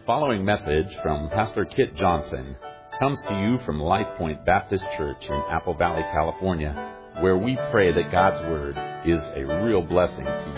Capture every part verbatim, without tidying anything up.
following message from Pastor Kit Johnson comes to you from Life Point Baptist Church in Apple Valley, California, where we pray that God's Word is a real blessing to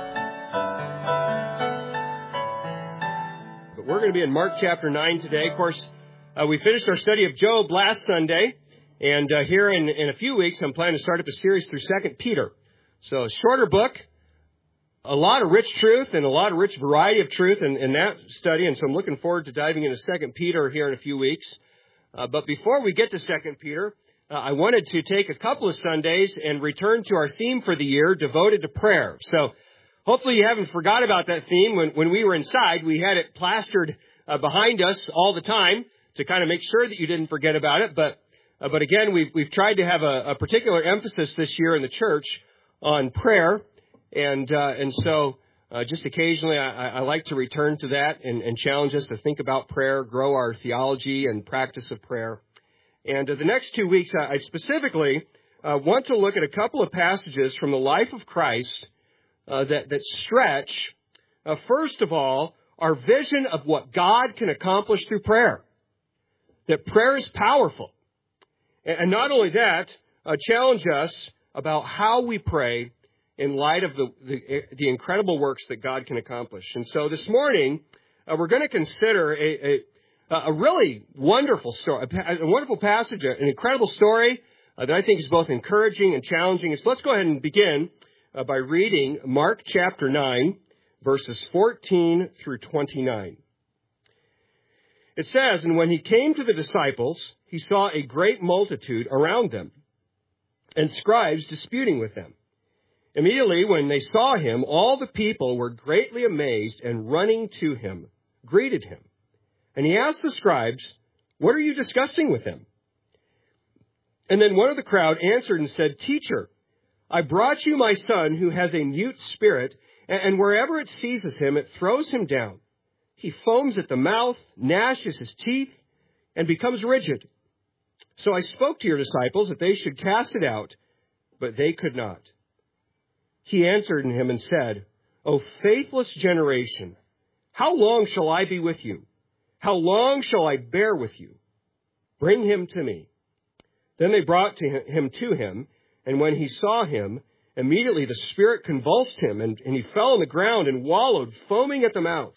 you. But we're going to be in Mark chapter nine today. Of course, uh, we finished our study of Job last Sunday, and uh, here in, in a few weeks, I'm planning to start up a series through Second Peter. So a shorter book, a lot of rich truth and a lot of rich variety of truth in, in that study. And so I'm looking forward to diving into Second Peter here in a few weeks. Uh, but before we get to Second Peter, uh, I wanted to take a couple of Sundays and return to our theme for the year, devoted to prayer. So hopefully you haven't forgot about that theme. When, when we were inside, we had it plastered uh, behind us all the time to kind of make sure that you didn't forget about it. But uh, but again, we've, we've tried to have a, a particular emphasis this year in the church on prayer. And uh, and so uh, just occasionally I, I like to return to that and, and challenge us to think about prayer, grow our theology and practice of prayer. And uh, the next two weeks, I, I specifically uh, want to look at a couple of passages from the life of Christ uh, that, that stretch, uh, first of all, our vision of what God can accomplish through prayer. That prayer is powerful. And, and not only that, uh, challenge us about how we pray in light of the, the the incredible works that God can accomplish. And so this morning, uh, we're going to consider a, a, a really wonderful story, a, a wonderful passage, an incredible story uh, that I think is both encouraging and challenging. So let's go ahead and begin uh, by reading Mark chapter nine, verses fourteen through twenty-nine. It says, "And when he came to the disciples, he saw a great multitude around them, and scribes disputing with them. Immediately, when they saw him, all the people were greatly amazed and running to him, greeted him. And he asked the scribes, 'What are you discussing with him?' And then one of the crowd answered and said, 'Teacher, I brought you my son who has a mute spirit, and wherever it seizes him, it throws him down. He foams at the mouth, gnashes his teeth, and becomes rigid. So I spoke to your disciples that they should cast it out, but they could not.' He answered him and said, 'O faithless generation, how long shall I be with you? How long shall I bear with you? Bring him to me.' Then they brought to him to him, and when he saw him, immediately the spirit convulsed him, and, and he fell on the ground and wallowed, foaming at the mouth.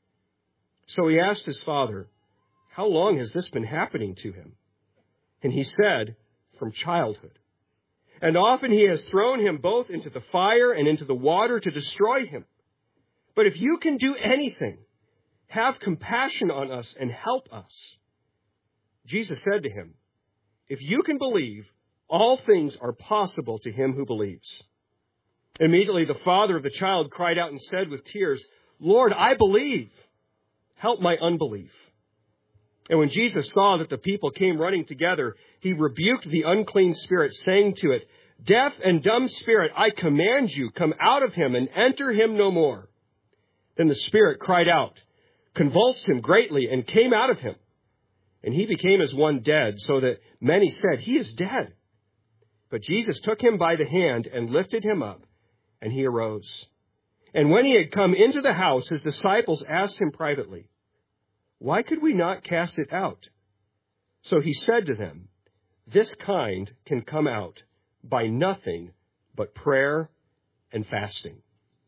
So he asked his father, 'How long has this been happening to him?' And he said, 'From childhood. And often he has thrown him both into the fire and into the water to destroy him. But if you can do anything, have compassion on us and help us.' Jesus said to him, 'If you can believe, all things are possible to him who believes.' Immediately the father of the child cried out and said with tears, 'Lord, I believe. Help my unbelief.' And when Jesus saw that the people came running together, he rebuked the unclean spirit, saying to it, 'Deaf and dumb spirit, I command you, come out of him and enter him no more.' Then the spirit cried out, convulsed him greatly, and came out of him. And he became as one dead, so that many said, 'He is dead.' But Jesus took him by the hand and lifted him up, and he arose. And when he had come into the house, his disciples asked him privately, 'Why could we not cast it out?' So he said to them, 'This kind can come out by nothing but prayer and fasting.'"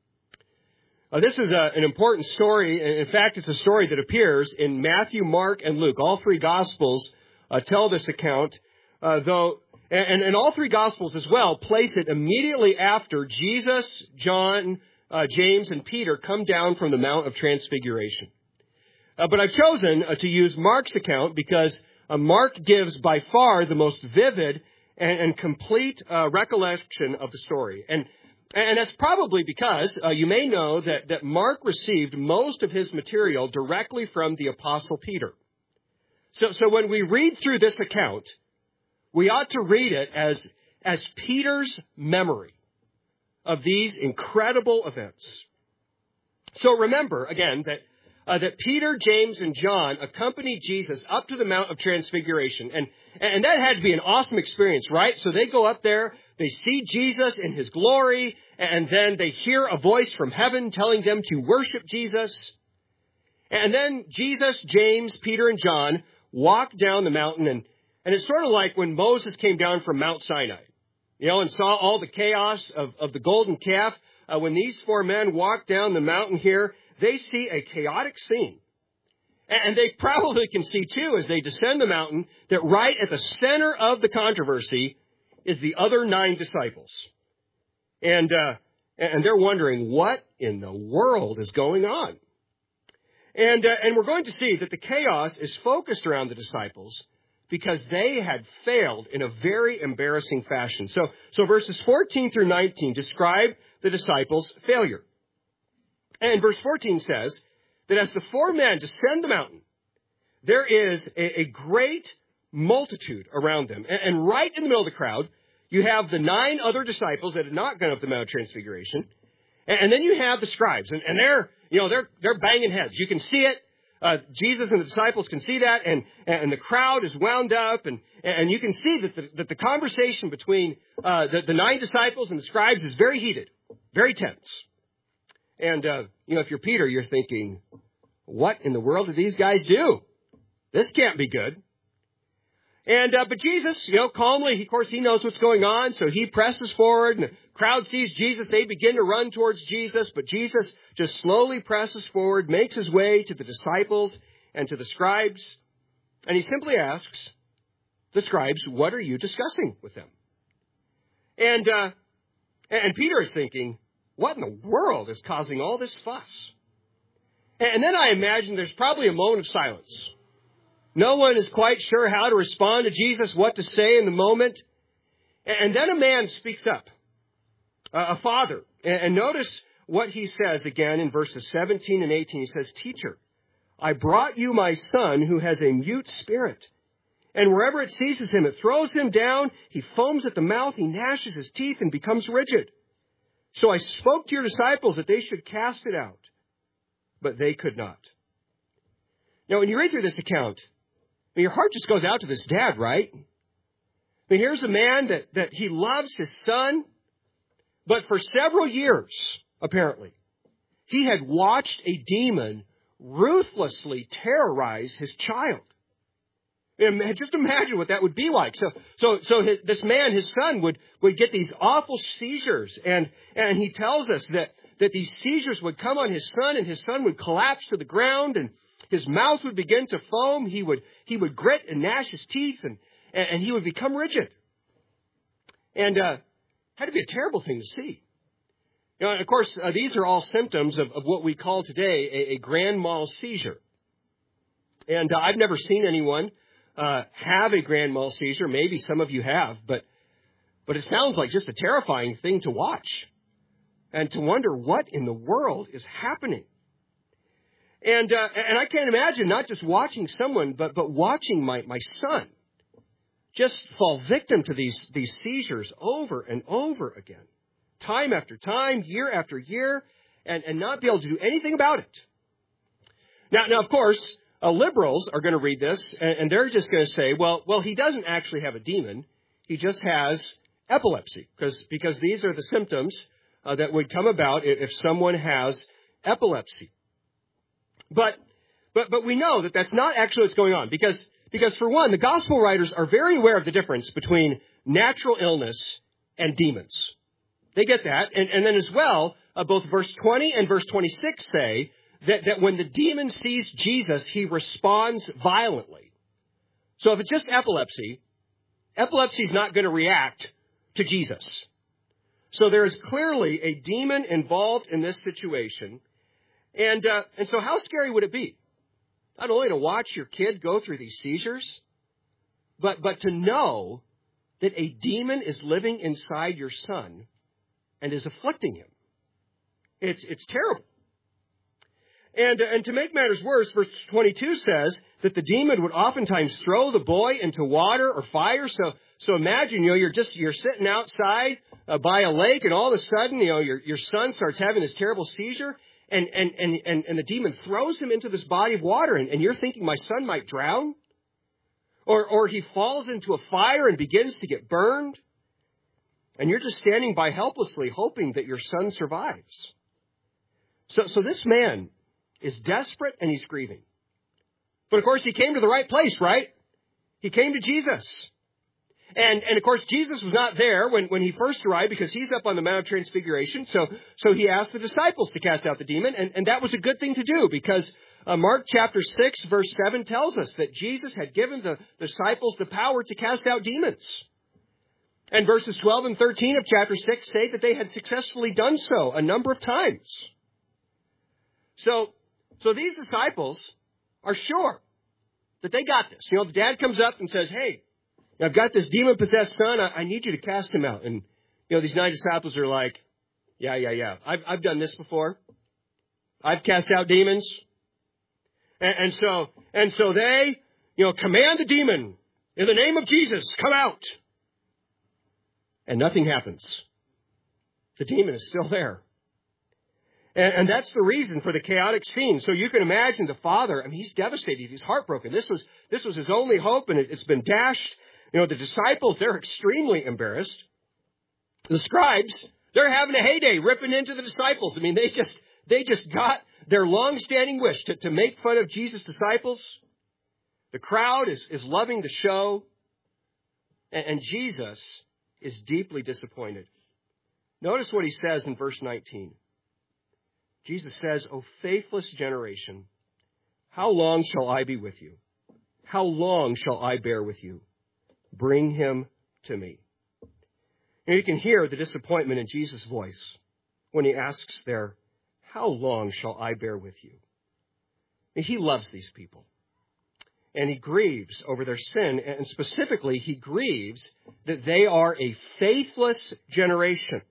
Uh, this is a, an important story. In fact, it's a story that appears in Matthew, Mark, and Luke. All three Gospels uh, tell this account, uh, though, and, and all three Gospels as well place it immediately after Jesus, John, uh, James, and Peter come down from the Mount of Transfiguration. Uh, but I've chosen uh, to use Mark's account because uh, Mark gives by far the most vivid and, and complete uh, recollection of the story. And and that's probably because uh, you may know that, that Mark received most of his material directly from the Apostle Peter. So, so when we read through this account, we ought to read it as, as Peter's memory of these incredible events. So remember, again, that Uh, that Peter, James, and John accompanied Jesus up to the Mount of Transfiguration. And, and that had to be an awesome experience, right? So they go up there, they see Jesus in his glory, and then they hear a voice from heaven telling them to worship Jesus. And then Jesus, James, Peter, and John walked down the mountain, and, and it's sort of like when Moses came down from Mount Sinai, you know, and saw all the chaos of, of the golden calf. Uh, when these four men walk down the mountain here, they see a chaotic scene. And they probably can see, too, as they descend the mountain, that right at the center of the controversy is the other nine disciples. And uh, and they're wondering, what in the world is going on? And uh, and we're going to see that the chaos is focused around the disciples because they had failed in a very embarrassing fashion. So, so verses fourteen through nineteen describe the disciples' failure. And verse fourteen says that as the four men descend the mountain, there is a, a great multitude around them. And, and right in the middle of the crowd, you have the nine other disciples that had not gone up the Mount of Transfiguration. And, and then you have the scribes. And, and they're, you know, they're, they're banging heads. You can see it. Uh, Jesus and the disciples can see that. And, and the crowd is wound up. And, and you can see that the, that the conversation between uh, the, the nine disciples and the scribes is very heated, very tense. And, uh, you know, if you're Peter, you're thinking, what in the world did these guys do? This can't be good. And, uh, but Jesus, you know, calmly, he, of course, he knows what's going on. So he presses forward and the crowd sees Jesus. They begin to run towards Jesus, but Jesus just slowly presses forward, makes his way to the disciples and to the scribes. And he simply asks the scribes, what are you discussing with them? And, uh, and Peter is thinking, what in the world is causing all this fuss? And then I imagine there's probably a moment of silence. No one is quite sure how to respond to Jesus, what to say in the moment. And then a man speaks up, a father. And notice what he says again in verses seventeen and eighteen. He says, Teacher, I brought you my son who has a mute spirit. And wherever it seizes him, it throws him down. He foams at the mouth. He gnashes his teeth and becomes rigid. So I spoke to your disciples that they should cast it out, but they could not. Now, when you read through this account, I mean, your heart just goes out to this dad, right? I mean, here's a man that, that he loves his son, but for several years, apparently, he had watched a demon ruthlessly terrorize his child. And just imagine what that would be like. So, so, so his, this man, his son, would, would get these awful seizures, and, and he tells us that, that these seizures would come on his son, and his son would collapse to the ground, and his mouth would begin to foam. He would, he would grit and gnash his teeth, and, and he would become rigid. And, uh, had to be a terrible thing to see. You know, and of course, uh, these are all symptoms of, of what we call today a, a grand mal seizure. And uh, I've never seen anyone uh, have a grand mal seizure. Maybe some of you have, but, but it sounds like just a terrifying thing to watch and to wonder what in the world is happening. And, uh, and I can't imagine not just watching someone, but, but watching my, my son just fall victim to these, these seizures over and over again, time after time, year after year, and, and not be able to do anything about it. Now, now, of course, uh, liberals are going to read this, and, and they're just going to say, well, well, he doesn't actually have a demon. He just has epilepsy, because, because these are the symptoms uh, that would come about if, if someone has epilepsy. But, but, but we know that that's not actually what's going on, because, because for one, the gospel writers are very aware of the difference between natural illness and demons. They get that. And, and then as well, uh, both verse twenty and verse twenty-six say that, that when the demon sees Jesus, he responds violently. So if it's just epilepsy, epilepsy is not going to react to Jesus. So there is clearly a demon involved in this situation. And, uh, and so how scary would it be? Not only to watch your kid go through these seizures, but, but to know that a demon is living inside your son and is afflicting him. It's, it's terrible. And, uh, and to make matters worse, verse twenty-two says that the demon would oftentimes throw the boy into water or fire. So, so imagine, you know, you're just, you're sitting outside uh, by a lake, and all of a sudden, you know, your, your son starts having this terrible seizure. And, and, and, and, and the demon throws him into this body of water, and, and you're thinking my son might drown? Or, or he falls into a fire and begins to get burned, and you're just standing by helplessly hoping that your son survives. So, so this man is desperate and he's grieving. But of course, he came to the right place, right? He came to Jesus. And, and of course, Jesus was not there when, when he first arrived because he's up on the Mount of Transfiguration. So, so he asked the disciples to cast out the demon. And, and that was a good thing to do because uh, Mark chapter six, verse seven tells us that Jesus had given the disciples the power to cast out demons. And verses twelve and thirteen of chapter six say that they had successfully done so a number of times. So, so these disciples are sure that they got this. You know, the dad comes up and says, hey, I've got this demon-possessed son. I, I need you to cast him out. And, you know, these nine disciples are like, yeah, yeah, yeah. I've, I've done this before. I've cast out demons. And, and so, and so they, you know, command the demon in the name of Jesus, come out. And nothing happens. The demon is still there. And, and that's the reason for the chaotic scene. So you can imagine the father, I mean, he's devastated. He's heartbroken. This was, this was his only hope, and it, it's been dashed. You know, the disciples, they're extremely embarrassed. The scribes, they're having a heyday ripping into the disciples. I mean, they just, they just got their long-standing wish to, to make fun of Jesus' disciples. The crowd is, is loving the show. And, and Jesus is deeply disappointed. Notice what he says in verse nineteen. Jesus says, O faithless generation, how long shall I be with you? How long shall I bear with you? Bring him to me. And you can hear the disappointment in Jesus' voice when he asks there, how long shall I bear with you? And he loves these people. And he grieves over their sin. And specifically, he grieves that they are a faithless generation.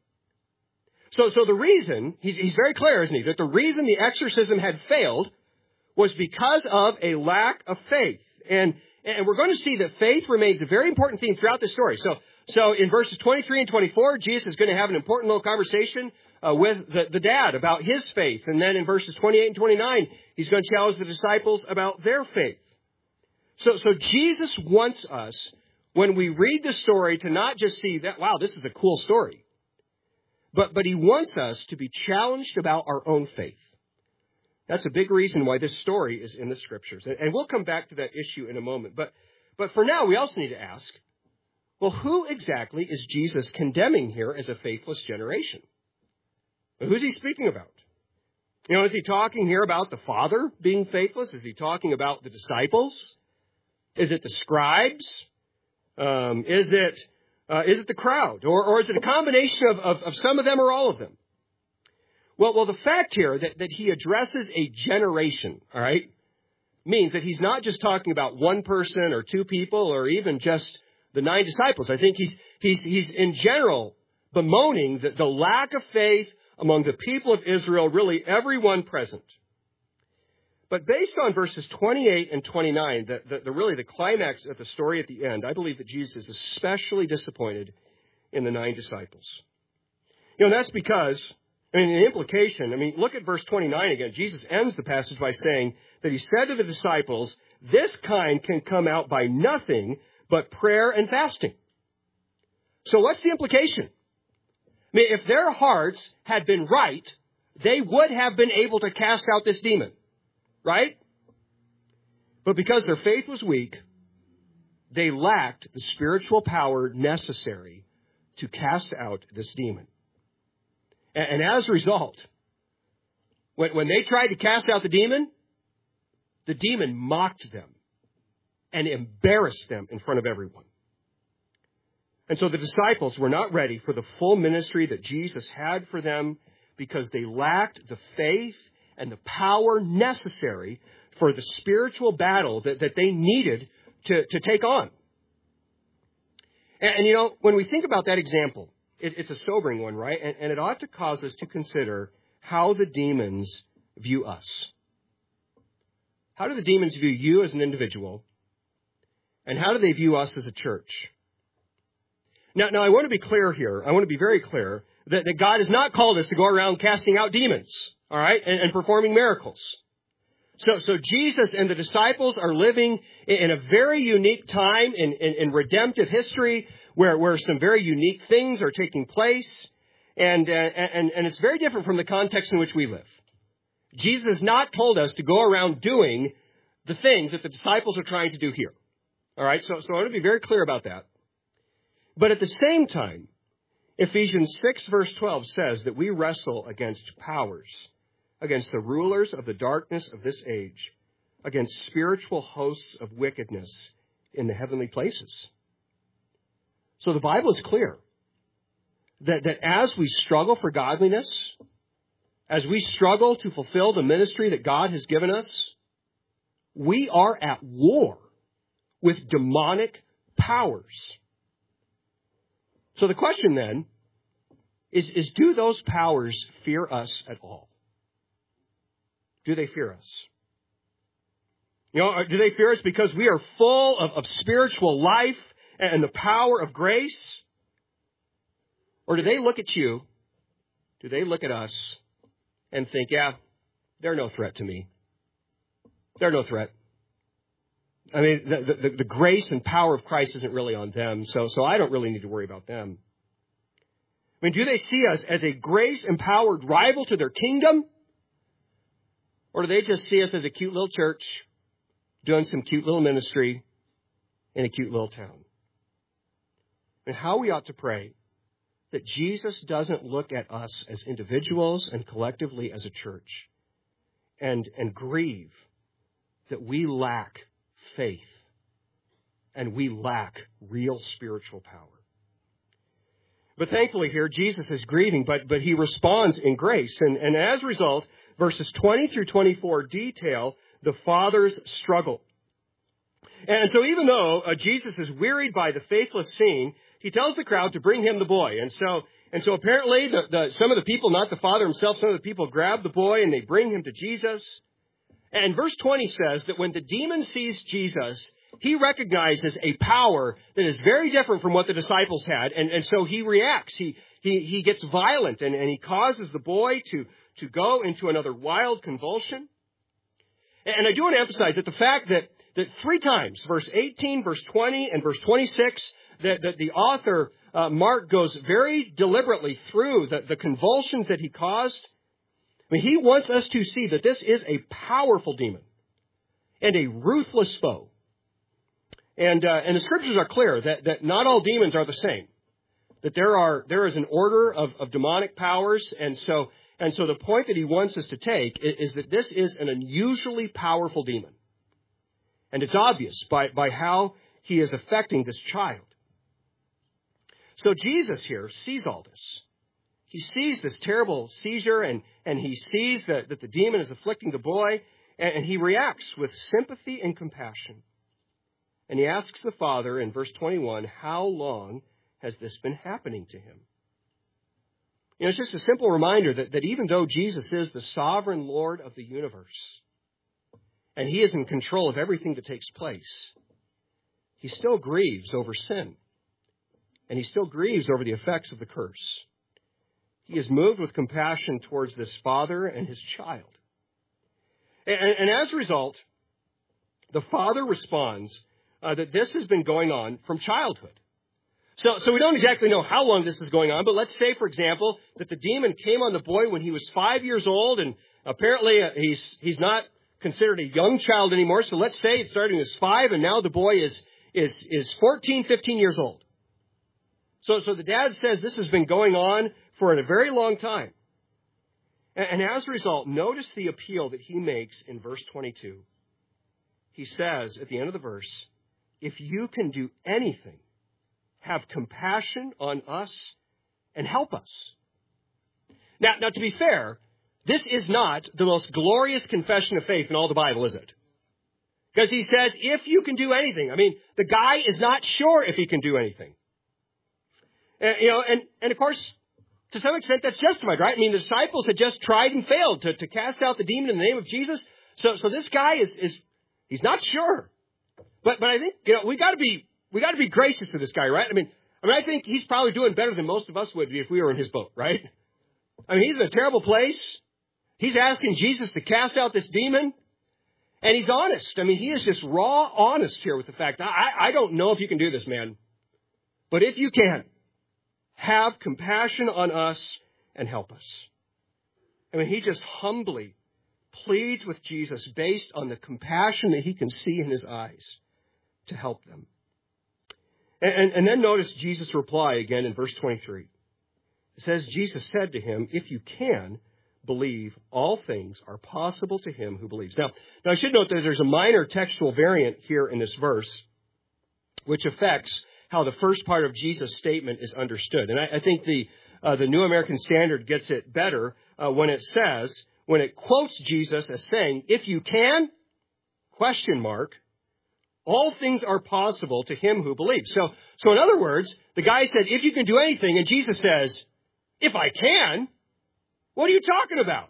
So, so the reason, he's, he's very clear, isn't he, that the reason the exorcism had failed was because of a lack of faith. And, and we're going to see that faith remains a very important theme throughout this story. So, so in verses twenty-three and twenty-four, Jesus is going to have an important little conversation uh, with the, the dad about his faith. And then in verses twenty-eight and twenty-nine, he's going to challenge the disciples about their faith. So, so Jesus wants us, when we read the story, to not just see that, wow, this is a cool story. But, but he wants us to be challenged about our own faith. That's a big reason why this story is in the Scriptures. And, and we'll come back to that issue in a moment. But, but for now, we also need to ask, well, who exactly is Jesus condemning here as a faithless generation? Who's he speaking about? You know, is he talking here about the Father being faithless? Is he talking about the disciples? Is it the scribes? Um, is it... Uh, is it the crowd? Or, or is it a combination of, of, of some of them or all of them? Well, well, the fact here that, that he addresses a generation, all right, means that he's not just talking about one person or two people or even just the nine disciples. I think he's, he's, he's in general bemoaning the, the lack of faith among the people of Israel, really everyone present. But based on verses twenty-eight and twenty-nine, the, the, the really the climax of the story at the end, I believe that Jesus is especially disappointed in the nine disciples. You know, that's because, I mean, the implication, I mean, look at verse twenty-nine again. Jesus ends the passage by saying that he said to the disciples, this kind can come out by nothing but prayer and fasting. So what's the implication? I mean, if their hearts had been right, they would have been able to cast out this demon. Right? But because their faith was weak, they lacked the spiritual power necessary to cast out this demon. And, and as a result, when, when they tried to cast out the demon, the demon mocked them and embarrassed them in front of everyone. And so the disciples were not ready for the full ministry that Jesus had for them because they lacked the faith and the power necessary for the spiritual battle that, that they needed to, to take on. And, and, you know, when we think about that example, it, it's a sobering one, right? And, and it ought to cause us to consider how the demons view us. How do the demons view you as an individual? And how do they view us as a church? Now, now I want to be clear here. I want to be very clear that, that God has not called us to go around casting out demons. All right, and, and performing miracles. So, so Jesus and the disciples are living in, in a very unique time in, in, in redemptive history, where, where some very unique things are taking place, and, uh, and and it's very different from the context in which we live. Jesus has not told us to go around doing the things that the disciples are trying to do here. All right, so, so I want to be very clear about that. But at the same time, Ephesians six verse twelve says that we wrestle against powers, against the rulers of the darkness of this age, against spiritual hosts of wickedness in the heavenly places. So the Bible is clear that, that as we struggle for godliness, as we struggle to fulfill the ministry that God has given us, we are at war with demonic powers. So the question then is, is do those powers fear us at all? Do they fear us? You know, do they fear us because we are full of, of spiritual life and the power of grace? Or do they look at you, do they look at us and think, yeah, they're no threat to me. They're no threat. I mean, the, the, the grace and power of Christ isn't really on them, so, so I don't really need to worry about them. I mean, do they see us as a grace-empowered rival to their kingdom? Or do they just see us as a cute little church doing some cute little ministry in a cute little town? And how we ought to pray that Jesus doesn't look at us as individuals and collectively as a church and, and grieve that we lack faith and we lack real spiritual power. But thankfully here, Jesus is grieving, but, but he responds in grace. And, and as a result, verses twenty through twenty-four detail the Father's struggle. And so even though uh, Jesus is wearied by the faithless scene, he tells the crowd to bring him the boy. And so and so apparently the, the, some of the people, not the Father himself, some of the people grab the boy and they bring him to Jesus. And verse twenty says that when the demon sees Jesus, he recognizes a power that is very different from what the disciples had. And, and so he reacts. He, he, he gets violent and, and he causes the boy to, to go into another wild convulsion. And I do want to emphasize that the fact that, that three times, verse eighteen, verse twenty, and verse twenty-six, that, that the author, uh, Mark, goes very deliberately through the, the convulsions that he caused. I mean, he wants us to see that this is a powerful demon and a ruthless foe. And, uh, and the scriptures are clear that, that not all demons are the same. That there are, there is an order of, of demonic powers. And so, and so the point that he wants us to take is, is that this is an unusually powerful demon. And it's obvious by, by how he is affecting this child. So Jesus here sees all this. He sees this terrible seizure and, and he sees that, that the demon is afflicting the boy, and, and he reacts with sympathy and compassion. And he asks the Father in verse twenty-one, how long has this been happening to him? You know, it's just a simple reminder that, that even though Jesus is the sovereign Lord of the universe, and he is in control of everything that takes place, he still grieves over sin. And he still grieves over the effects of the curse. He is moved with compassion towards this father and his child. And, and as a result, the Father responds uh, that this has been going on from childhood. So, so we don't exactly know how long this is going on, but let's say, for example, that the demon came on the boy when he was five years old, and apparently uh, he's he's not considered a young child anymore. So let's say it started when he was five, and now the boy is is is fourteen, fifteen years old. So, so the dad says this has been going on for a very long time. And, and as a result, notice the appeal that he makes in verse twenty-two. He says at the end of the verse, if you can do anything, have compassion on us and help us. Now, now, to be fair, this is not the most glorious confession of faith in all the Bible, is it? Because he says, if you can do anything. I mean, the guy is not sure if he can do anything. Uh, you know, and, and of course, to some extent, that's justified, right? I mean, the disciples had just tried and failed to, to cast out the demon in the name of Jesus. So, so this guy is, is, he's not sure. But, but I think, you know, we gotta be, we gotta be gracious to this guy, right? I mean, I mean, I think he's probably doing better than most of us would be if we were in his boat, right? I mean, he's in a terrible place. He's asking Jesus to cast out this demon. And he's honest. I mean, he is just raw honest here with the fact, I, I don't know if you can do this, man. But if you can, have compassion on us and help us. I mean, he just humbly pleads with Jesus based on the compassion that he can see in his eyes to help them. And, and, and then notice Jesus' reply again in verse twenty-three. It says, Jesus said to him, if you can believe, all things are possible to him who believes. Now, now I should note that there's a minor textual variant here in this verse, which affects how the first part of Jesus' statement is understood. And I, I think the uh, the New American Standard gets it better uh, when it says, when it quotes Jesus as saying, if you can, question mark, all things are possible to him who believes. So, so in other words, the guy said, if you can do anything, and Jesus says, if I can, what are you talking about?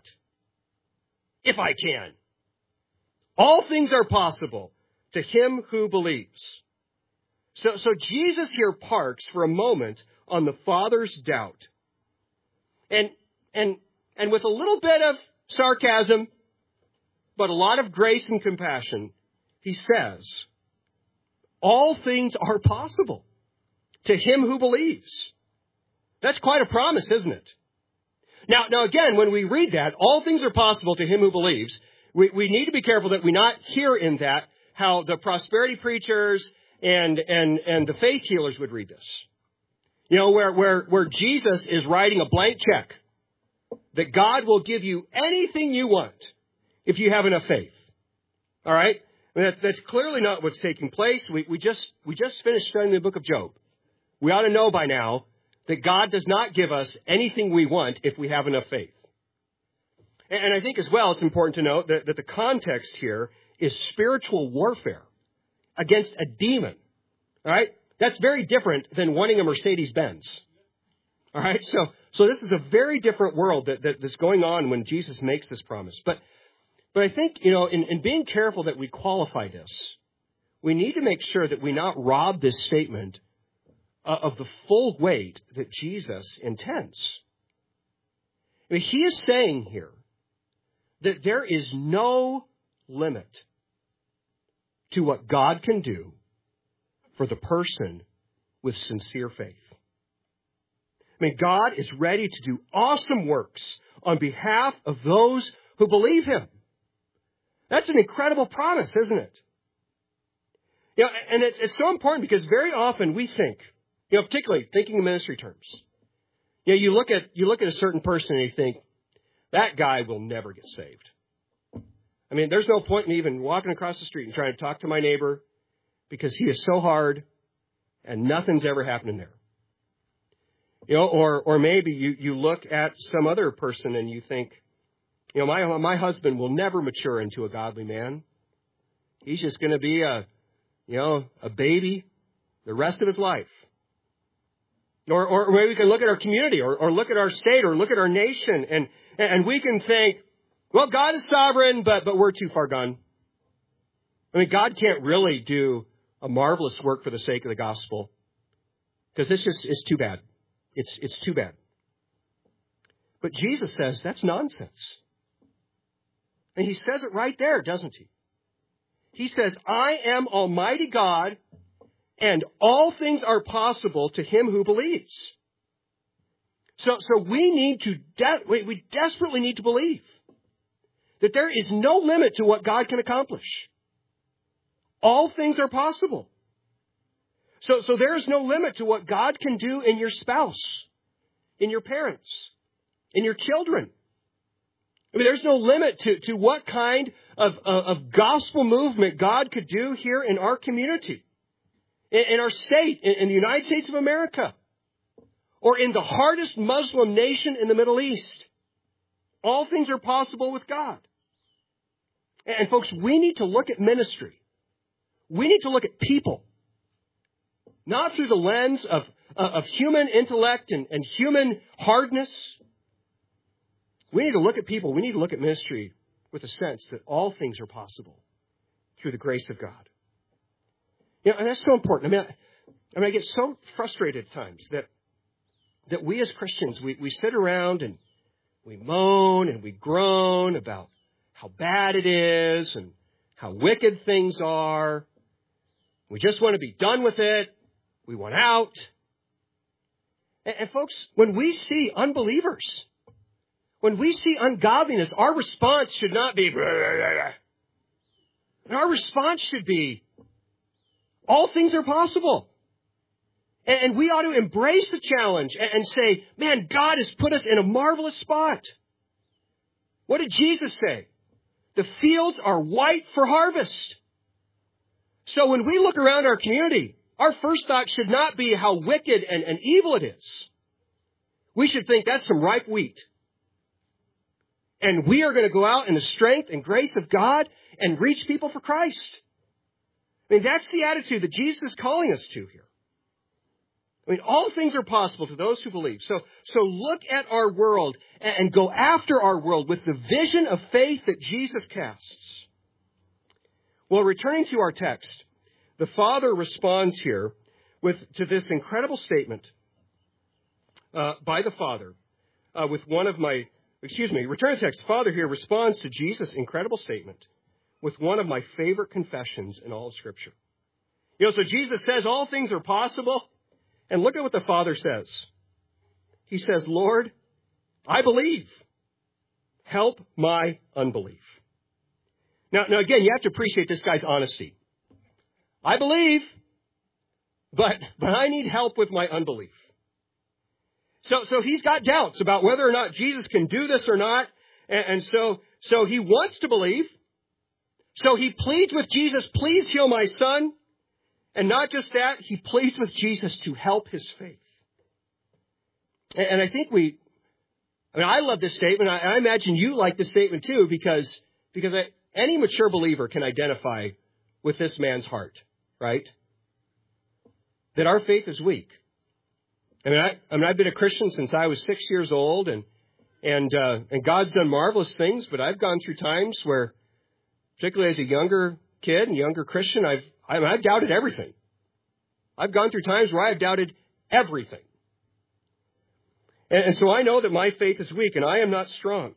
If I can. All things are possible to him who believes. So, so Jesus here parks for a moment on the Father's doubt. And, and, and with a little bit of sarcasm, but a lot of grace and compassion, he says, all things are possible to him who believes. That's quite a promise, isn't it? Now, now again, when we read that, all things are possible to him who believes, we, we need to be careful that we not hear in that how the prosperity preachers and, and, and the faith healers would read this. You know, where, where, where Jesus is writing a blank check that God will give you anything you want if you have enough faith. All right? I mean, that's, that's clearly not what's taking place. We, we just, we just finished studying the book of Job. We ought to know by now that God does not give us anything we want if we have enough faith. And, and I think as well, it's important to note that, that the context here is spiritual warfare against a demon. All right? That's very different than wanting a Mercedes-Benz. All right? So, so this is a very different world that, that, that's going on when Jesus makes this promise. But, but I think, you know, in, in being careful that we qualify this, we need to make sure that we not rob this statement uh, of the full weight that Jesus intends. I mean, he is saying here that there is no limit to what God can do for the person with sincere faith. I mean, God is ready to do awesome works on behalf of those who believe him. That's an incredible promise, isn't it? You know, and it's, it's so important because very often we think, you know, particularly thinking in ministry terms, you know, you look at, you look at a certain person and you think, that guy will never get saved. I mean, there's no point in even walking across the street and trying to talk to my neighbor because he is so hard and nothing's ever happening there. You know, or, or maybe you, you look at some other person and you think, you know, my, my husband will never mature into a godly man. He's just going to be a, you know, a baby the rest of his life. Or, or maybe we can look at our community or, or look at our state or look at our nation and, and we can think, well, God is sovereign, but, but we're too far gone. I mean, God can't really do a marvelous work for the sake of the gospel because it's just, it's too bad. It's, it's too bad. But Jesus says that's nonsense. And he says it right there, doesn't he? He says, I am Almighty God, and all things are possible to him who believes. So, so we need to, de- we, we desperately need to believe that there is no limit to what God can accomplish. All things are possible. So, so there is no limit to what God can do in your spouse, in your parents, in your children. I mean, there's no limit to, to what kind of, of, of gospel movement God could do here in our community, in, in our state, in, in the United States of America, or in the hardest Muslim nation in the Middle East. All things are possible with God. And folks, we need to look at ministry. We need to look at people, not through the lens of, of human intellect and, and human hardness. We need to look at people. We need to look at ministry with a sense that all things are possible through the grace of God. You know, and that's so important. I mean, I, I mean, I get so frustrated at times that that we as Christians, we, we sit around and we moan and we groan about how bad it is and how wicked things are. We just want to be done with it. We want out. And, and folks, when we see unbelievers, when we see ungodliness, our response should not be, blah, blah, blah, blah. Our response should be, all things are possible. And we ought to embrace the challenge and say, man, God has put us in a marvelous spot. What did Jesus say? The fields are white for harvest. So when we look around our community, our first thought should not be how wicked and, and evil it is. We should think that's some ripe wheat. And we are going to go out in the strength and grace of God and reach people for Christ. I mean, that's the attitude that Jesus is calling us to here. I mean, all things are possible to those who believe. So, so look at our world and, and go after our world with the vision of faith that Jesus casts. Well, returning to our text, the Father responds here with to this incredible statement uh, by the Father uh, with one of my, excuse me, return to text. Father here responds to Jesus' incredible statement with one of my favorite confessions in all of Scripture. You know, so Jesus says all things are possible. And look at what the Father says. He says, Lord, I believe. Help my unbelief. Now, now again, you have to appreciate this guy's honesty. I believe, but, but I need help with my unbelief. So, so he's got doubts about whether or not Jesus can do this or not. And, and so, so he wants to believe. So he pleads with Jesus, please heal my son. And not just that, he pleads with Jesus to help his faith. And, and I think we, I mean, I love this statement. I, I imagine you like this statement too, because, because I, any mature believer can identify with this man's heart, right? That our faith is weak. I mean, I, I mean, I've been a Christian since I was six years old, and, and, uh, and God's done marvelous things, but I've gone through times where, particularly as a younger kid and younger Christian, I've, I mean, I've doubted everything. I've gone through times where I've doubted everything. And, and so I know that my faith is weak and I am not strong.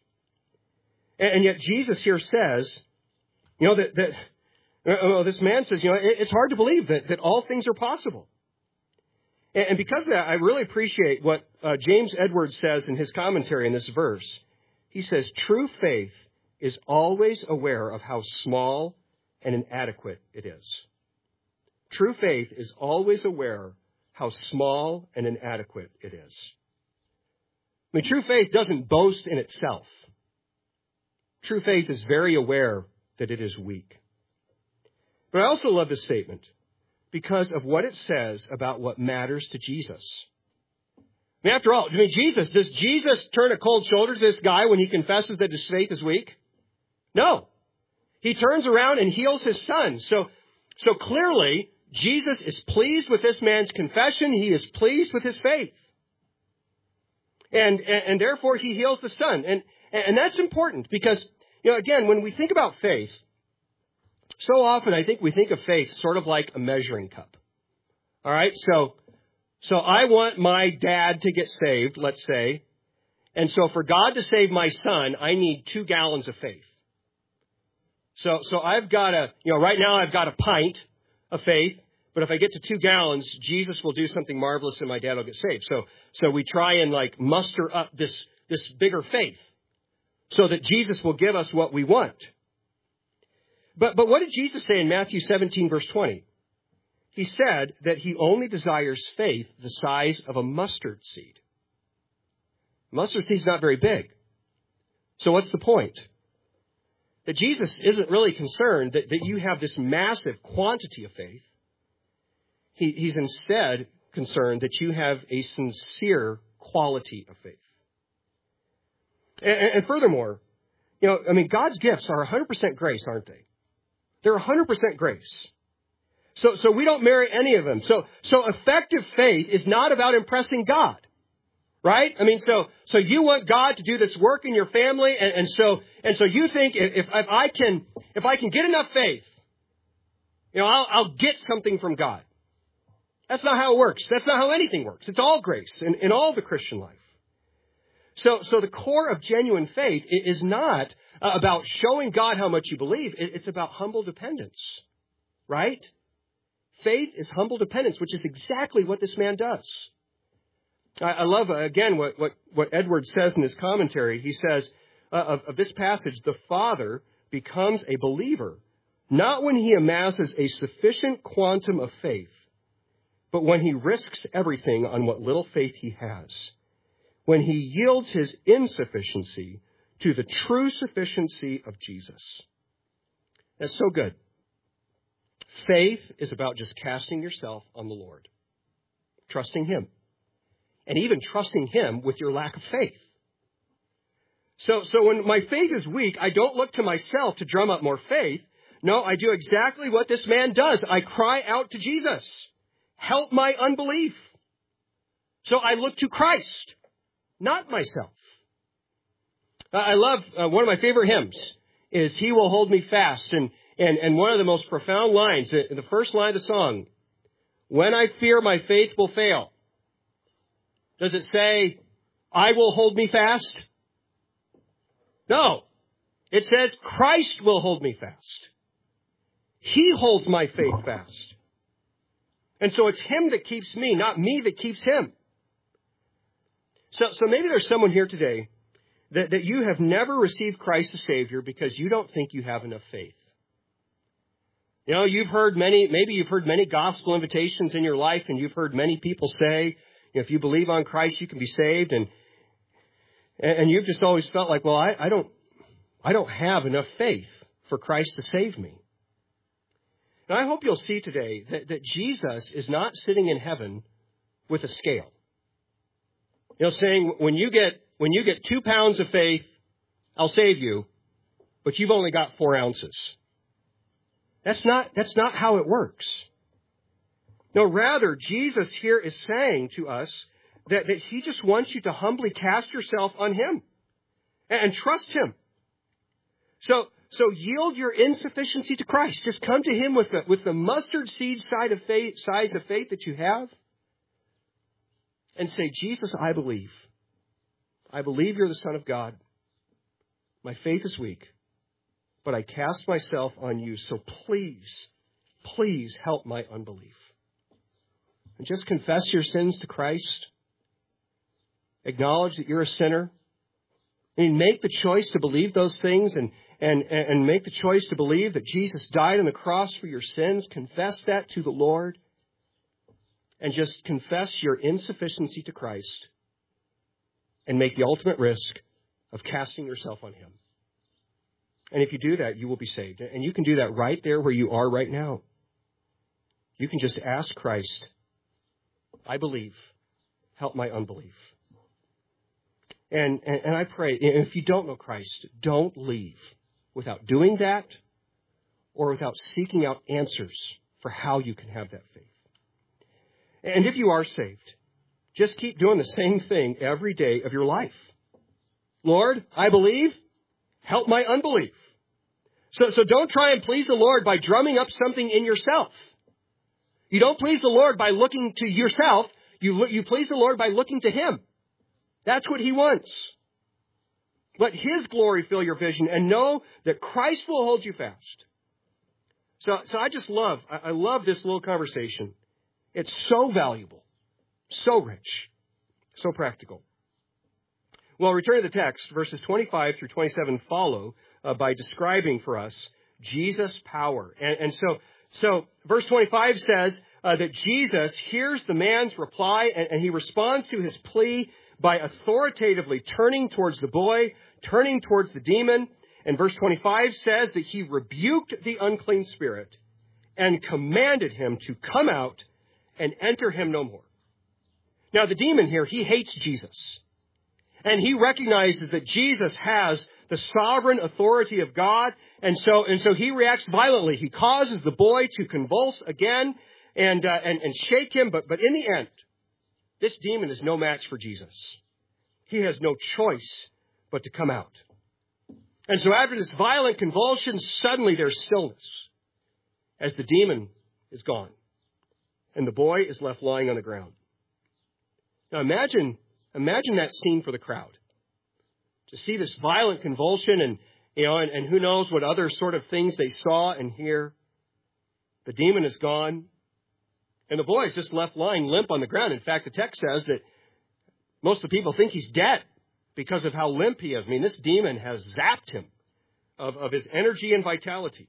And, and yet Jesus here says, you know, that, that well, this man says, you know, it, it's hard to believe that, that all things are possible. And, and because of that, I really appreciate what uh, James Edwards says in his commentary in this verse. He says, true faith is always aware of how small and inadequate it is. True faith is always aware how small and inadequate it is. I mean, true faith doesn't boast in itself. True faith is very aware that it is weak. But I also love this statement because of what it says about what matters to Jesus. I mean, after all, I mean, Jesus, does Jesus turn a cold shoulder to this guy when he confesses that his faith is weak? No. He turns around and heals his son. So, so clearly, Jesus is pleased with this man's confession. He is pleased with his faith. And, and, and therefore, he heals the son. And, and that's important because, you know, again, when we think about faith, so often I think we think of faith sort of like a measuring cup. All right? So, so I want my dad to get saved, let's say. And so for God to save my son, I need two gallons of faith. So, so I've got a, you know, right now I've got a pint of faith, but if I get to two gallons, Jesus will do something marvelous and my dad will get saved. So, so we try and like muster up this, this bigger faith so that Jesus will give us what we want. But, but what did Jesus say in Matthew seventeen, verse twenty? He said that he only desires faith the size of a mustard seed. Mustard seed's not very big. So what's the point? That Jesus isn't really concerned that, that you have this massive quantity of faith. He, he's instead concerned that you have a sincere quality of faith. And, and furthermore, you know, I mean, God's gifts are one hundred percent grace, aren't they? They're one hundred percent grace. So, so we don't merit any of them. So, so effective faith is not about impressing God. Right? I mean, so, so you want God to do this work in your family. And, and so, and so you think if, if I can, if I can get enough faith, you know, I'll, I'll get something from God. That's not how it works. That's not how anything works. It's all grace in, in all the Christian life. So, so the core of genuine faith is not about showing God how much you believe. It's about humble dependence. Right? Faith is humble dependence, which is exactly what this man does. I, I love, uh, again, what, what, what Edward says in his commentary. He says uh, of, of this passage, the father becomes a believer, not when he amasses a sufficient quantum of faith, but when he risks everything on what little faith he has, when he yields his insufficiency to the true sufficiency of Jesus. That's so good. Faith is about just casting yourself on the Lord, trusting him, and even trusting him with your lack of faith. So, so when my faith is weak, I don't look to myself to drum up more faith. No, I do exactly what this man does. I cry out to Jesus. Help my unbelief. So I look to Christ, not myself. Uh, I love, uh, one of my favorite hymns is He Will Hold Me Fast. And, and, and one of the most profound lines, in the first line of the song, when I fear my faith will fail. Does it say, I will hold me fast? No. It says, Christ will hold me fast. He holds my faith fast. And so it's him that keeps me, not me that keeps him. So, so maybe there's someone here today that, that you have never received Christ as Savior because you don't think you have enough faith. You know, you've heard many, maybe you've heard many gospel invitations in your life, and you've heard many people say, you know, if you believe on Christ, you can be saved. And, and you've just always felt like, well, I, I don't, I don't have enough faith for Christ to save me. And I hope you'll see today that, that Jesus is not sitting in heaven with a scale. You know, saying when you get, when you get two pounds of faith, I'll save you, but you've only got four ounces. That's not, that's not how it works. No, rather, Jesus here is saying to us that, that he just wants you to humbly cast yourself on him and, and trust him. So, so yield your insufficiency to Christ. Just come to him with the, with the mustard seed size of faith, size of faith that you have and say, Jesus, I believe. I believe you're the Son of God. My faith is weak, but I cast myself on you. So please, please help my unbelief. And just confess your sins to Christ. Acknowledge that you're a sinner. I mean, make the choice to believe those things and, and, and make the choice to believe that Jesus died on the cross for your sins. Confess that to the Lord. And just confess your insufficiency to Christ. And make the ultimate risk of casting yourself on him. And if you do that, you will be saved. And you can do that right there where you are right now. You can just ask Christ, I believe, help my unbelief. And, and, and I pray, if you don't know Christ, don't leave without doing that or without seeking out answers for how you can have that faith. And if you are saved, just keep doing the same thing every day of your life. Lord, I believe, help my unbelief. So, so don't try and please the Lord by drumming up something in yourself. You don't please the Lord by looking to yourself. You, look, you please the Lord by looking to him. That's what he wants. Let his glory fill your vision and know that Christ will hold you fast. So, so I just love, I love this little conversation. It's so valuable, so rich, so practical. Well, return to the text. Verses twenty-five through twenty-seven follow uh, by describing for us Jesus' power. And, and so, so verse twenty-five says uh, that Jesus hears the man's reply and, and he responds to his plea by authoritatively turning towards the boy, turning towards the demon. And verse twenty-five says that he rebuked the unclean spirit and commanded him to come out and enter him no more. Now, the demon here, he hates Jesus. And he recognizes that Jesus has the sovereign authority of God. And so, and so he reacts violently. He causes the boy to convulse again and, uh, and, and shake him. But, but in the end, this demon is no match for Jesus. He has no choice but to come out. And so after this violent convulsion, suddenly there's stillness as the demon is gone and the boy is left lying on the ground. Now imagine, imagine that scene for the crowd. To see this violent convulsion and, you know, and, and who knows what other sort of things they saw and hear. The demon is gone. And the boy is just left lying limp on the ground. In fact, the text says that Most of the people think he's dead because of how limp he is. I mean, this demon has zapped him of, of his energy and vitality.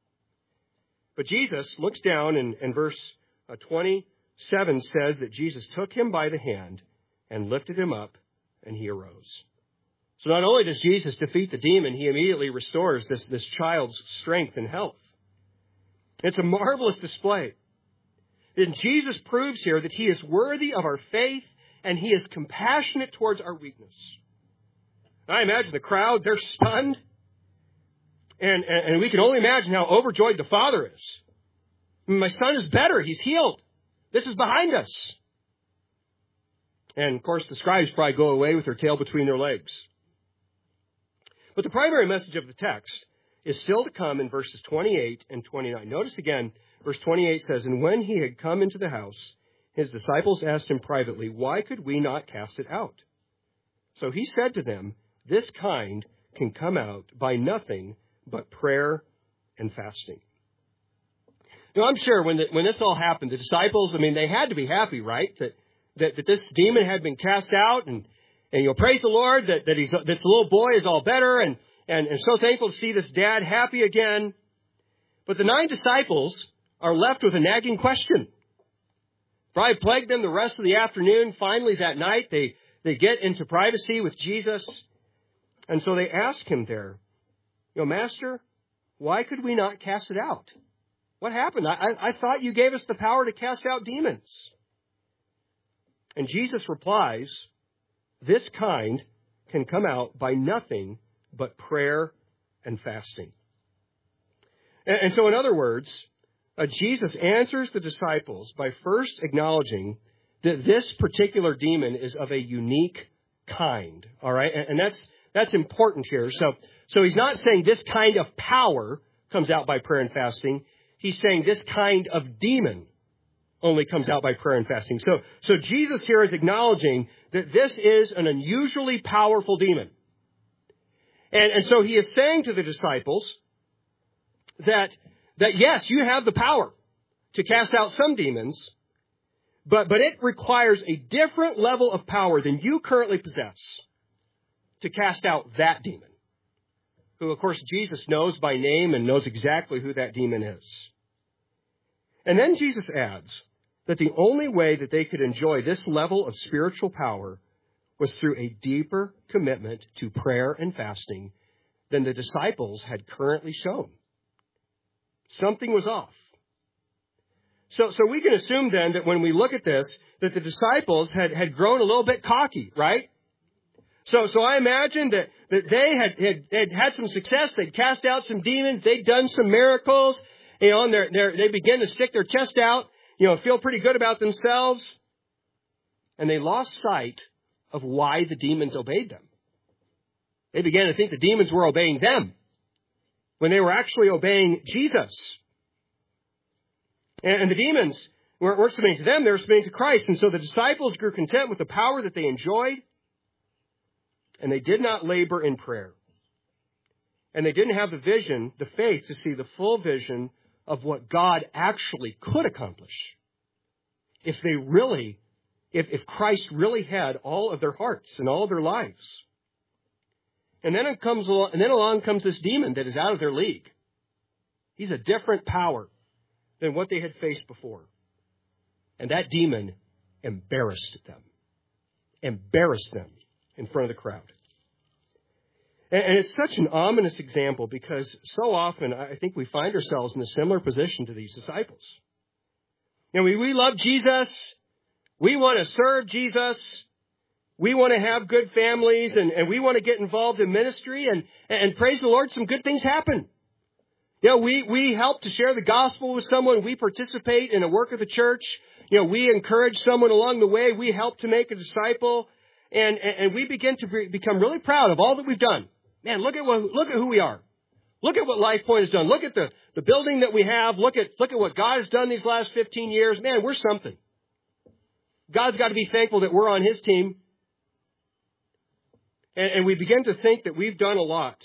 But Jesus looks down, and, and verse twenty-seven says that Jesus took him by the hand and lifted him up, and he arose. So not only does Jesus defeat the demon, he immediately restores this, this child's strength and health. It's a marvelous display. And Jesus proves here that he is worthy of our faith, and he is compassionate towards our weakness. I imagine the crowd, they're stunned. And, and, and we can only imagine how overjoyed the father is. My son is better. He's healed. This is behind us. And, of course, the scribes probably go away with their tail between their legs. But the primary message of the text is still to come in verses twenty-eight and twenty-nine. Notice again, verse twenty-eight says, "And when he had come into the house, his disciples asked him privately, 'Why could we not cast it out?' So he said to them, 'This kind can come out by nothing but prayer and fasting.'" Now, I'm sure when the, when this all happened, the disciples, I mean, they had to be happy, right? That that, that this demon had been cast out, and, and you know, praise the Lord that, that he's this little boy is all better, and, and, and so thankful to see this dad happy again. But the nine disciples are left with a nagging question. Probably plagued them the rest of the afternoon. Finally, that night, they, they get into privacy with Jesus. And so they ask him there, you know, "Master, why could we not cast it out? What happened? I, I, I thought you gave us the power to cast out demons." And Jesus replies, "This kind can come out by nothing but prayer and fasting." And, and so in other words, uh, Jesus answers the disciples by first acknowledging that this particular demon is of a unique kind. All right. And, and that's, that's important here. So, so he's not saying this kind of power comes out by prayer and fasting. He's saying this kind of demon only comes out by prayer and fasting. So, so Jesus here is acknowledging that this is an unusually powerful demon. And, and so he is saying to the disciples that, that yes, you have the power to cast out some demons, but, but it requires a different level of power than you currently possess to cast out that demon, who, of course, Jesus knows by name and knows exactly who that demon is. And then Jesus adds that the only way that they could enjoy this level of spiritual power was through a deeper commitment to prayer and fasting than the disciples had currently shown. Something was off. So, so we can assume then that when we look at this, that the disciples had, had grown a little bit cocky, right? So, so I imagine that, that they had, had, had had some success. They'd cast out some demons. They'd done some miracles. You know, and they're, they're, they begin to stick their chest out, you know, feel pretty good about themselves. And they lost sight of why the demons obeyed them. They began to think the demons were obeying them when they were actually obeying Jesus. And, and the demons weren't, weren't submitting to them, they were submitting to Christ. And so the disciples grew content with the power that they enjoyed, and they did not labor in prayer. And they didn't have the vision, the faith, to see the full vision of what God actually could accomplish if they really, if, if Christ really had all of their hearts and all of their lives. And then it comes along, and then along comes this demon that is out of their league. He's a different power than what they had faced before. And that demon embarrassed them. Embarrassed them in front of the crowd. And it's such an ominous example because so often I think we find ourselves in a similar position to these disciples. You know, we, we love Jesus. We want to serve Jesus. We want to have good families, and, and we want to get involved in ministry, and, and praise the Lord, some good things happen. You know, we, we help to share the gospel with someone. We participate in a work of the church. You know, we encourage someone along the way. We help to make a disciple, and, and, and we begin to be, become really proud of all that we've done. Man, look at what, look at who we are. Look at what Life Point has done. Look at the, the building that we have. Look at, look at what God has done these last fifteen years. Man, we're something. God's got to be thankful that we're on his team. And, and we begin to think that we've done a lot.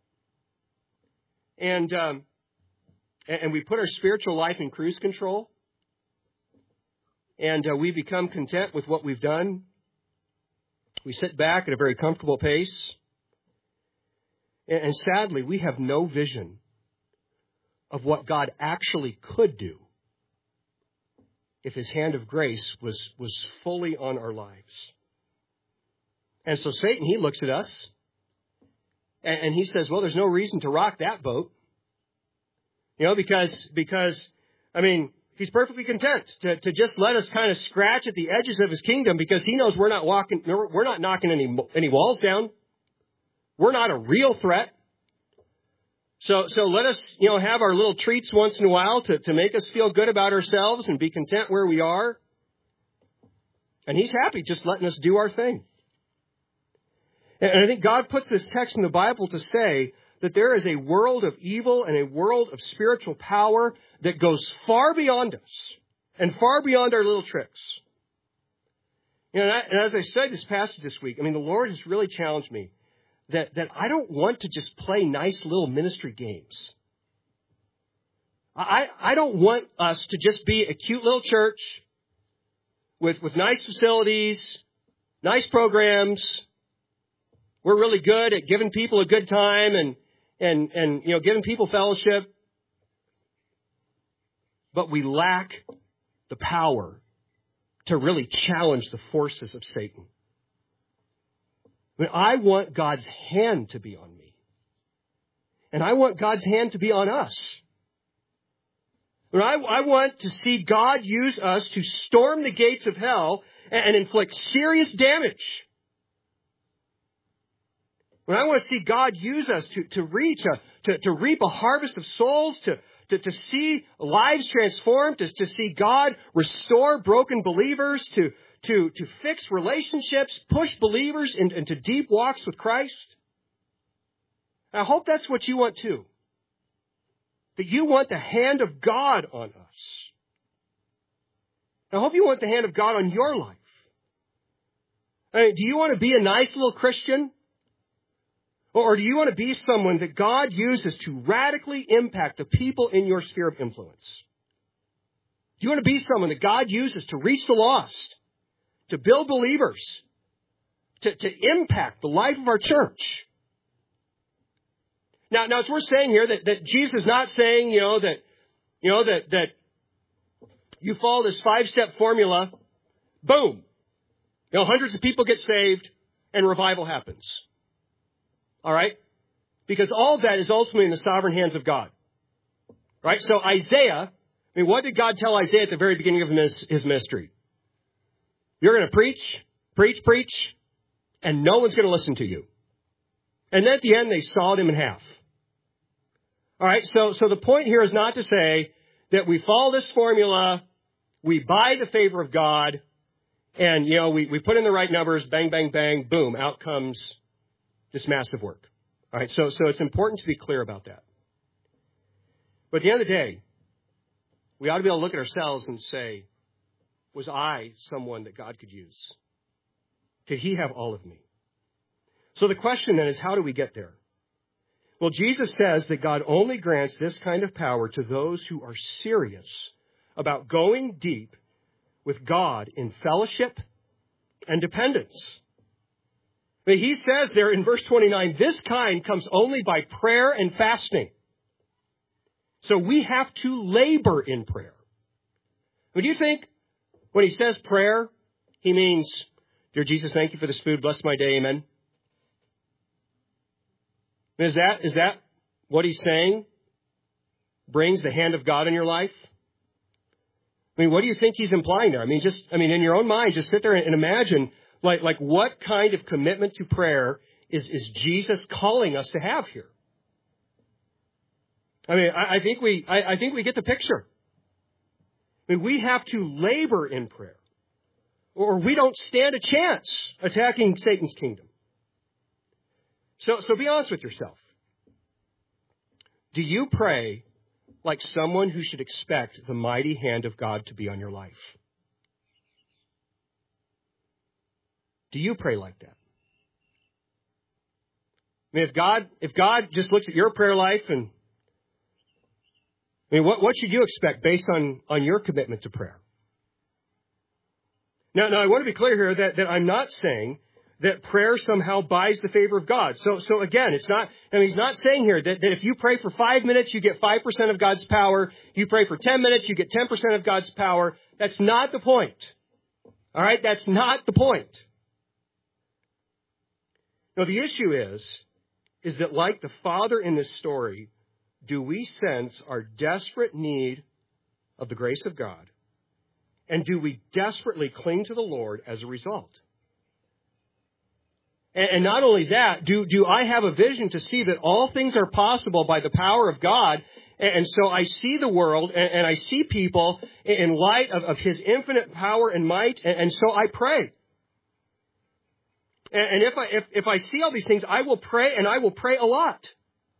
And, um, and, and we put our spiritual life in cruise control. And uh, we become content with what we've done. We sit back at a very comfortable pace. And, and sadly, we have no vision of what God actually could do if his hand of grace was, was fully on our lives. And so Satan, he looks at us and, and he says, well, there's no reason to rock that boat. You know, because, because, I mean, he's perfectly content to, to just let us kind of scratch at the edges of his kingdom because he knows we're not walking, we're not knocking any, any walls down. We're not a real threat. So, so let us, you know, have our little treats once in a while to, to make us feel good about ourselves and be content where we are. And he's happy just letting us do our thing. And I think God puts this text in the Bible to say that there is a world of evil and a world of spiritual power that goes far beyond us and far beyond our little tricks. You know, and, I, and as I studied this passage this week, I mean, the Lord has really challenged me that, that I don't want to just play nice little ministry games. I, I don't want us to just be a cute little church with, with nice facilities, nice programs. We're really good at giving people a good time and, and, and, you know, giving people fellowship. But we lack the power to really challenge the forces of Satan. I mean, I want God's hand to be on me. And I want God's hand to be on us. I, mean, I, I want to see God use us to storm the gates of hell and, and inflict serious damage. When I want to see God use us to, to reach, a, to, to reap a harvest of souls, to, to, to see lives transformed, to, to see God restore broken believers, to, to, to fix relationships, push believers in, into deep walks with Christ. I hope that's what you want too. That you want the hand of God on us. I hope you want the hand of God on your life. I mean, do you want to be a nice little Christian? Or do you want to be someone that God uses to radically impact the people in your sphere of influence? Do you want to be someone that God uses to reach the lost, to build believers, to, to impact the life of our church? Now, now, it's worth saying here that, that Jesus is not saying, you know, that, you know, that, that you follow this five-step formula, boom, you know, hundreds of people get saved and revival happens. All right? Because all of that is ultimately in the sovereign hands of God. Right? So Isaiah, I mean, what did God tell Isaiah at the very beginning of his, his ministry? You're going to preach, preach, preach, and no one's going to listen to you. And then at the end, they sawed him in half. All right? So, so the point here is not to say that we follow this formula, we buy the favor of God, and, you know, we, we put in the right numbers, bang, bang, bang, boom, out comes this massive work. All right, so, so it's important to be clear about that. But at the end of the day, we ought to be able to look at ourselves and say, was I someone that God could use? Did he have all of me? So the question then is, how do we get there? Well, Jesus says that God only grants this kind of power to those who are serious about going deep with God in fellowship and dependence. But he says there in verse twenty-nine, this kind comes only by prayer and fasting. So we have to labor in prayer. But do you think when he says prayer, he means, dear Jesus, thank you for this food. Bless my day. Amen. Is that, is that what he's saying brings the hand of God in your life? I mean, what do you think he's implying there? I mean, just, I mean, in your own mind, just sit there and imagine Like, like what kind of commitment to prayer is, is Jesus calling us to have here? I mean, I, I think we, I, I think we get the picture. I mean, we have to labor in prayer, or we don't stand a chance attacking Satan's kingdom. So, so be honest with yourself. Do you pray like someone who should expect the mighty hand of God to be on your life? Do you pray like that? I mean, if God, if God just looks at your prayer life and, I mean, what, what should you expect based on, on your commitment to prayer? Now, now, I want to be clear here that, that I'm not saying that prayer somehow buys the favor of God. So, so again, it's not, I mean, he's not saying here that, that if you pray for five minutes, you get five percent of God's power. You pray for ten minutes, you get ten percent of God's power. That's not the point. All right? That's not the point. No, the issue is, is that like the father in this story, do we sense our desperate need of the grace of God? And do we desperately cling to the Lord as a result? And not only that, do, do I have a vision to see that all things are possible by the power of God? And so I see the world and, and I see people in light of, of His infinite power and might. And, and so I pray. And, and if I, if, if I see all these things, I will pray, and I will pray a lot.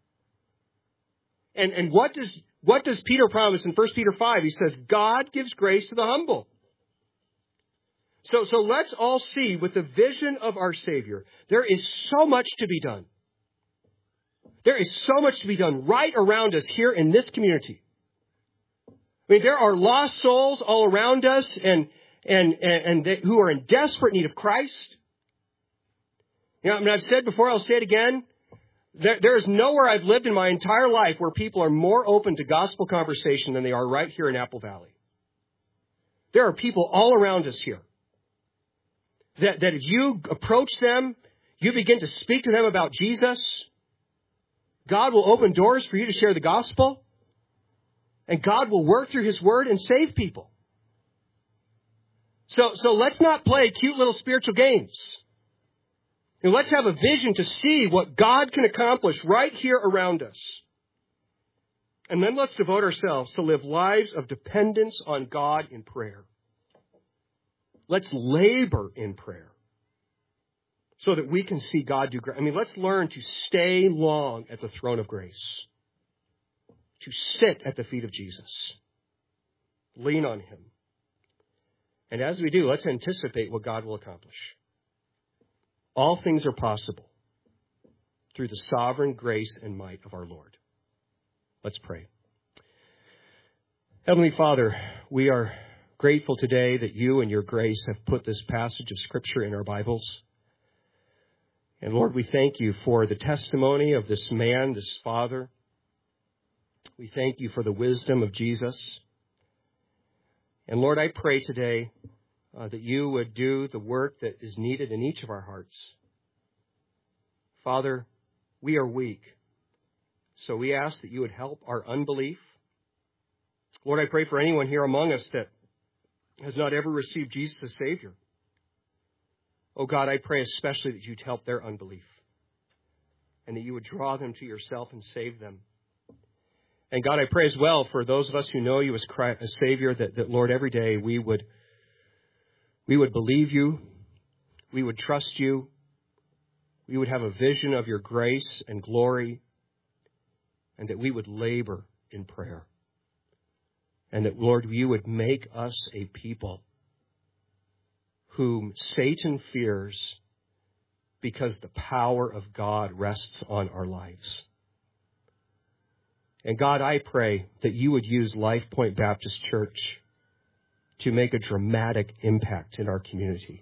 And, and what does, what does Peter promise in First Peter five? He says, God gives grace to the humble. So, so let's all see with the vision of our Savior, there is so much to be done. There is so much to be done right around us here in this community. I mean, there are lost souls all around us and, and, and, and they, who are in desperate need of Christ. You know, I mean, I've said before, I'll say it again. There, there is nowhere I've lived in my entire life where people are more open to gospel conversation than they are right here in Apple Valley. There are people all around us here. That, that if you approach them, you begin to speak to them about Jesus, God will open doors for you to share the gospel, and God will work through His word and save people. So, so let's not play cute little spiritual games. And let's have a vision to see what God can accomplish right here around us. And then let's devote ourselves to live lives of dependence on God in prayer. Let's labor in prayer so that we can see God do great. I mean, let's learn to stay long at the throne of grace, to sit at the feet of Jesus, lean on Him. And as we do, let's anticipate what God will accomplish. All things are possible through the sovereign grace and might of our Lord. Let's pray. Heavenly Father, we are grateful today that you and your grace have put this passage of Scripture in our Bibles. And Lord, we thank you for the testimony of this man, this father. We thank you for the wisdom of Jesus. And Lord, I pray today uh, that you would do the work that is needed in each of our hearts. Father, we are weak, so we ask that you would help our unbelief. Lord, I pray for anyone here among us that has not ever received Jesus as Savior. Oh God, I pray especially that you'd help their unbelief and that you would draw them to yourself and save them. And God, I pray as well for those of us who know you as Christ, as Savior, that, that Lord, every day we would, we would believe you, we would trust you, we would have a vision of your grace and glory, and that we would labor in prayer. And that, Lord, you would make us a people whom Satan fears because the power of God rests on our lives. And God, I pray that you would use Life Point Baptist Church to make a dramatic impact in our community.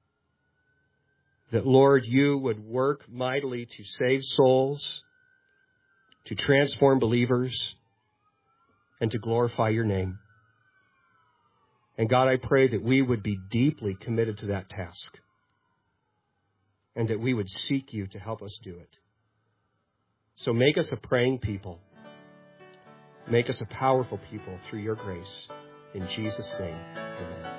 That, Lord, you would work mightily to save souls, to transform believers, and to glorify your name. And God, I pray that we would be deeply committed to that task, and that we would seek you to help us do it. So make us a praying people. Make us a powerful people through your grace. In Jesus' name, amen.